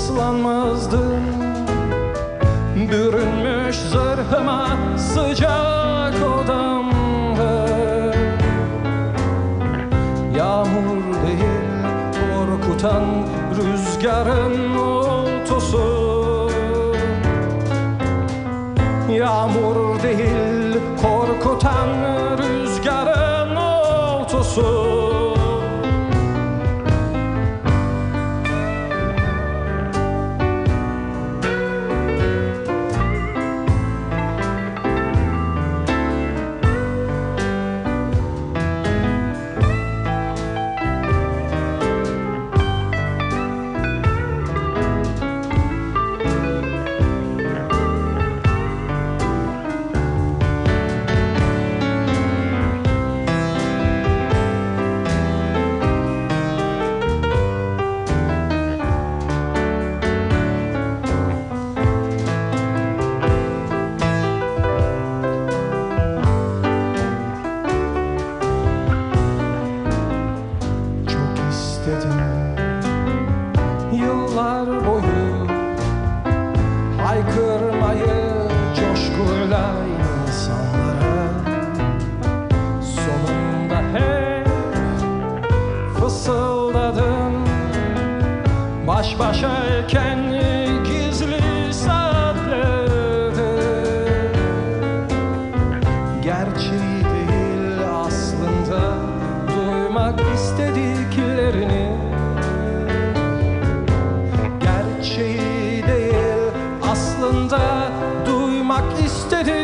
ıslanmazdım. Bürünmüş zırhıma sıcak odamda. Yağmur değil korkutan rüzgarın oltusu. Yağmur değil korkutan rüzgarın oltusu. Yıllar boyu haykırmayı coşkuyla insanlara, sonunda hep fısıldadım baş başayken gizli saatlerde. Gerçeği değil aslında duymak istediklerini. Gerçeği değil aslında duymak istedi